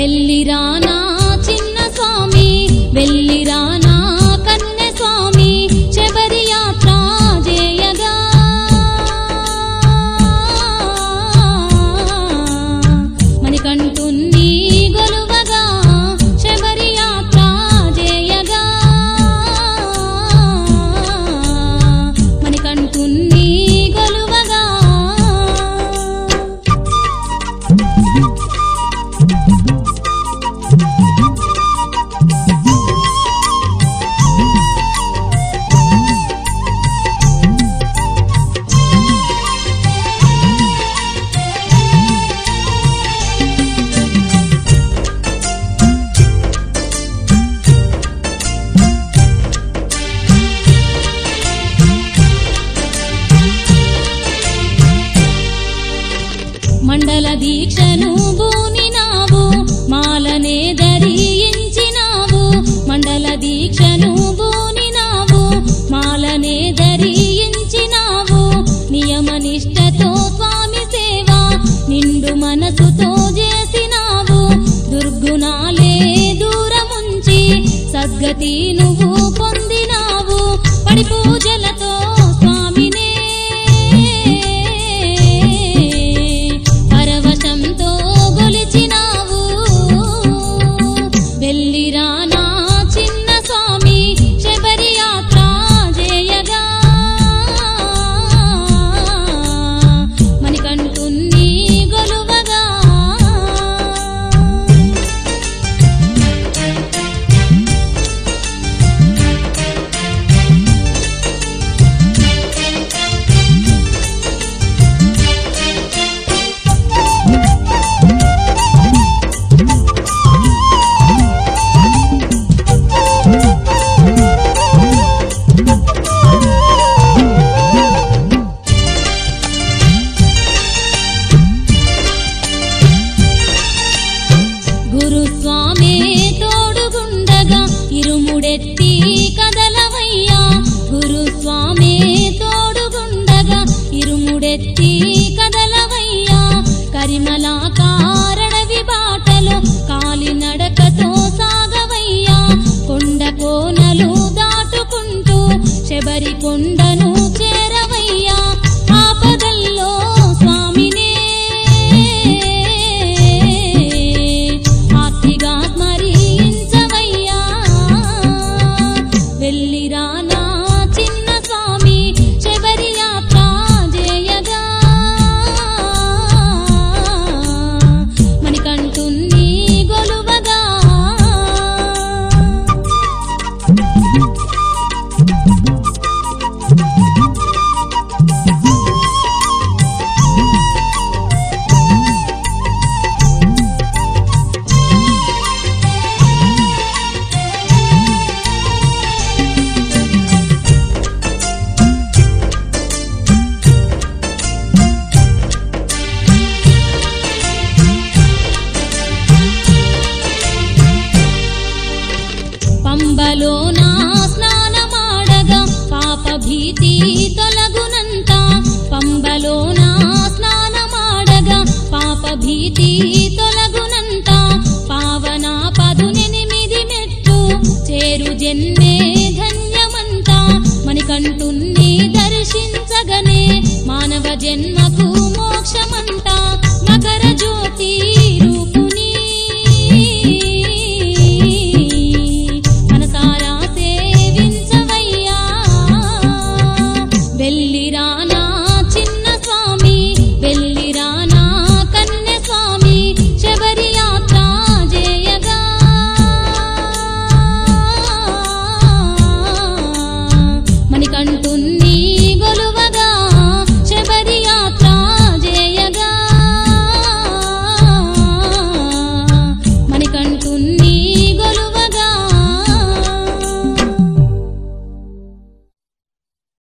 వెళ్ళిరానా చిన్న స్వామి వెళ్ళిరానా కన్నె స్వామి శబరి యాత్ర చేయగా మణికంఠుని గొలువగా శబరి యాత్ర చేయగా మణికంఠుని గొలువగా మండల దీక్షను బూనినావు మాలనే ధరించినావు మండల దీక్షను బూనినావు మాలనే ధరించినావు నియమనిష్టతో స్వామి సేవ నిండు మనసుతో చేసినావు దుర్గుణాలే దూరముంచి సద్గతి నువ్వు పొందినావు పడి పూజలతో స్వామినే పరవశంతో గొలిచినావు వెళ్ళిరానా చిన్న స్వామి శబరి యాత్ర చేయగా మణికంఠుని గొలువగా గురుస్వామే తోడుగుండగా ఇరుముడెత్తి కదలవయ్యా గురుస్వామే తోడుగుండగా ఇరుముడెత్తి కదలవయ్యా కరిమల కారణవి బాటలో కాలినడకతో సాగవయ్యా కొండ కోనలు దాటుకుంటూ శబరి కొండను చేరవయ్యా ఆపదల్లో స్వామినే ఆర్తిగా స్మరించవయ్యా వెళ్ళిరానా చిన్న స్వామి శబరి యాత్ర చేయగా మణికంఠుని గొలువగా పంబలోన స్నానమాడగా పాప భీతి తొలగునంత పంబలోన స్నానమాడగా పాప భీతి